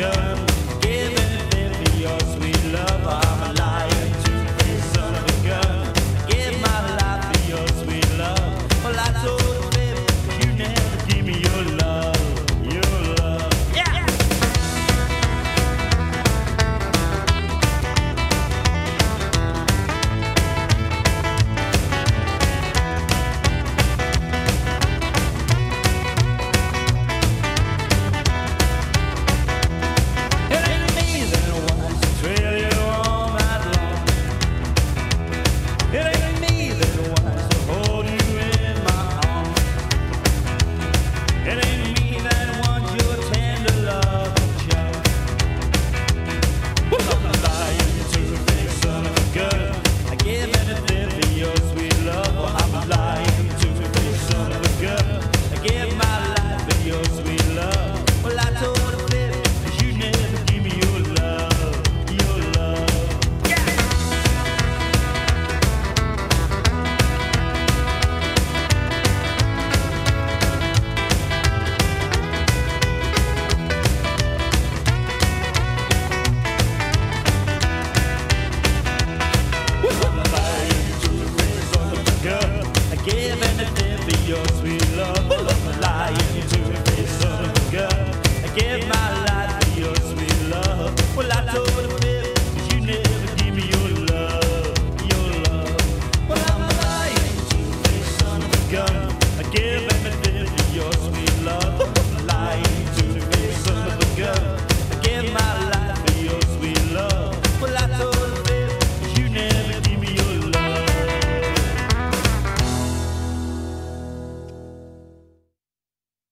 gun. Give anything for your sweet love. I'm a liar, two-faced son of a gun. Give my life for your sweet love. Well, I told her, baby, you never give me your love, your love. Yeah. It ain't me that wants to trail you all night long. It ain't me that wants to hold you in my arms. It ain't me that wants your tender love and charm. Well, I'm a lying two-faced son of a gun. I give anything for your sweet love. Well, I'm a lying two-faced son of a gun. I give my life for your sweet love. Well, I told her, baby, you never give me your love, your love. Yeah. Well, I'm a lying two-faced son of a gun. I give anything for your sweet